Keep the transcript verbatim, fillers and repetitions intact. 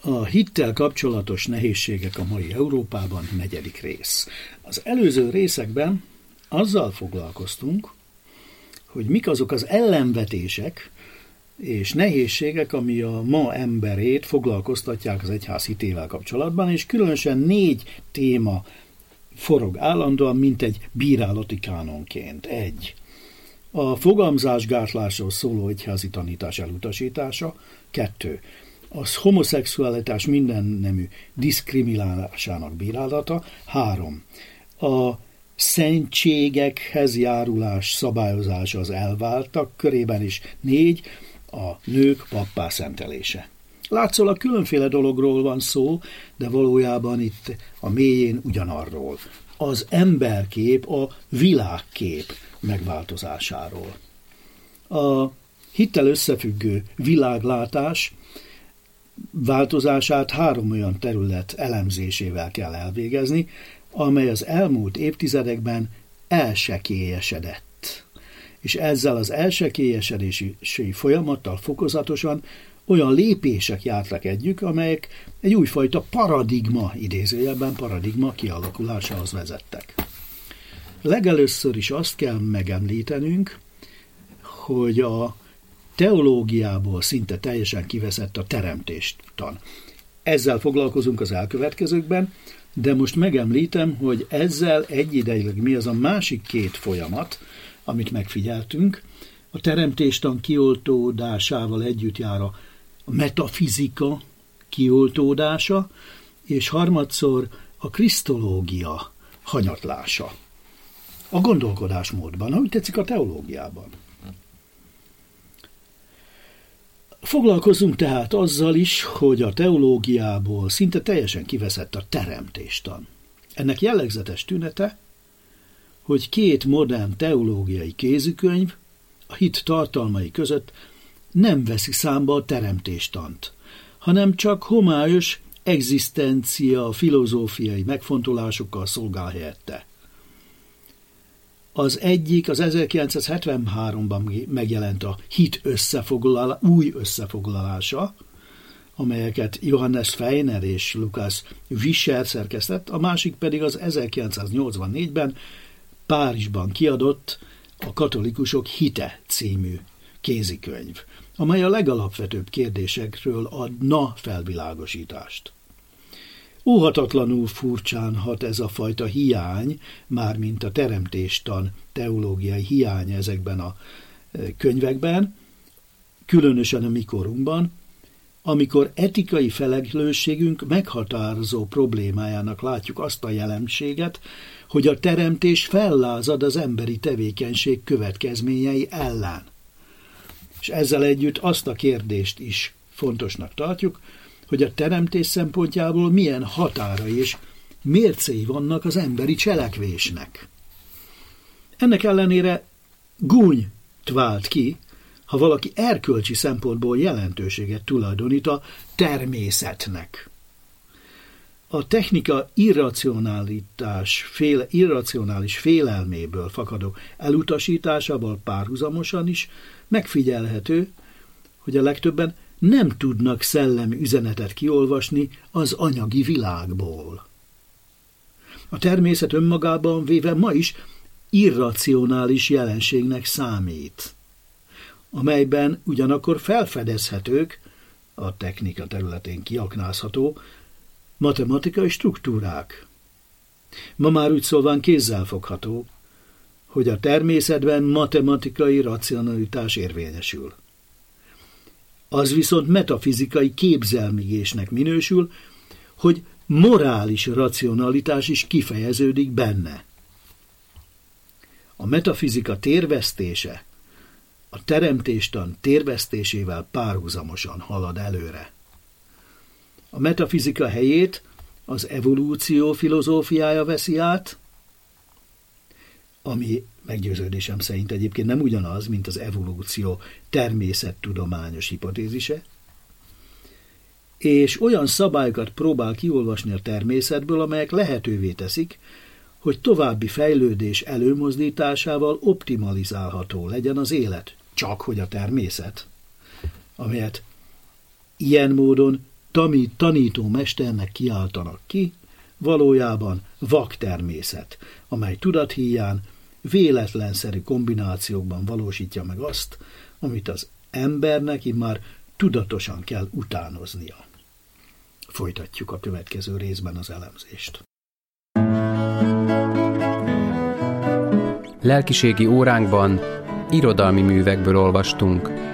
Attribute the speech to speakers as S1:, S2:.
S1: A hittel kapcsolatos nehézségek a mai Európában, negyedik rész. Az előző részekben azzal foglalkoztunk, hogy mik azok az ellenvetések és nehézségek, ami a ma emberét foglalkoztatják az egyház hitével kapcsolatban, és különösen négy téma forog állandóan, mint egy bírálati kánonként. Egy. A fogamzásgátlásról szóló egyházi tanítás elutasítása. Kettő. Az homoszexualitás mindennemű diszkriminálásának bírálata. Három. A szentségekhez járulás szabályozása az elváltak körében is. Négy. A nők pappá szentelése. Látszólag különféle dologról van szó, de valójában itt a mélyén ugyanarról. Az emberkép, a világkép megváltozásáról. A hittel összefüggő világlátás változását három olyan terület elemzésével kell elvégezni, amely az elmúlt évtizedekben elsekélyesedett. És ezzel az elsekélyesedési folyamattal fokozatosan olyan lépések jártak együtt, amelyek egy újfajta paradigma, idézőjelben paradigma kialakulásához vezettek. Legelőször is azt kell megemlítenünk, hogy a teológiából szinte teljesen kiveszett a teremtéstan. Ezzel foglalkozunk az elkövetkezőkben, de most megemlítem, hogy ezzel egyidejűleg mi az a másik két folyamat, amit megfigyeltünk. A teremtéstan kioltódásával együtt jár a metafizika kioltódása, és harmadszor a krisztológia hanyatlása. A gondolkodásmódban, ahogy tetszik a teológiában. Foglalkozunk tehát azzal is, hogy a teológiából szinte teljesen kiveszett a teremtéstan. Ennek jellegzetes tünete, hogy két modern teológiai kézikönyv a hit tartalmai között nem veszi számba a teremtéstant, hanem csak homályos egzisztencia filozófiai megfontolásokkal szolgál helyette. Az egyik az ezerkilencszázhetvenháromban megjelent a hit összefoglalá, új összefoglalása, amelyeket Johannes Feiner és Lukas Vischer szerkesztett, a másik pedig az ezerkilencszáznyolcvannégyben Párizsban kiadott a Katolikusok hite című kézikönyv, amely a legalapvetőbb kérdésekről adna felvilágosítást. Óhatatlanul furcsán hat ez a fajta hiány, mármint a teremtéstan teológiai hiány ezekben a könyvekben, különösen a mi korunkban, amikor etikai felelősségünk meghatározó problémájának látjuk azt a jelenséget, hogy a teremtés fellázad az emberi tevékenység következményei ellen. És ezzel együtt azt a kérdést is fontosnak tartjuk, hogy a teremtés szempontjából milyen határai és mércéi vannak az emberi cselekvésnek. Ennek ellenére gúnyt vált ki, ha valaki erkölcsi szempontból jelentőséget tulajdonít a természetnek. A technika irracionalitás, fél, irracionális félelméből fakadó elutasításával párhuzamosan is megfigyelhető, hogy a legtöbben nem tudnak szellemi üzenetet kiolvasni az anyagi világból. A természet önmagában véve ma is irracionális jelenségnek számít, amelyben ugyanakkor felfedezhetők, a technika területén kiaknázható, matematikai struktúrák. Ma már úgy szólván kézzelfogható, hogy a természetben matematikai racionalitás érvényesül. Az viszont metafizikai képzelmigésnek minősül, hogy morális racionalitás is kifejeződik benne. A metafizika térvesztése a teremtéstan térvesztésével párhuzamosan halad előre. A metafizika helyét az evolúció filozófiája veszi át, ami meggyőződésem szerint egyébként nem ugyanaz, mint az evolúció természettudományos hipotézise, és olyan szabályokat próbál kiolvasni a természetből, amelyek lehetővé teszik, hogy további fejlődés előmozdításával optimalizálható legyen az élet, csak hogy a természet, amelyet ilyen módon tami, tanító mesternek kiáltanak ki, valójában vak természet, amely tudathíján véletlenszerű kombinációkban valósítja meg azt, amit az embernek immár tudatosan kell utánoznia. Folytatjuk a következő részben az elemzést.
S2: Lelkiségi óránkban irodalmi művekből olvastunk.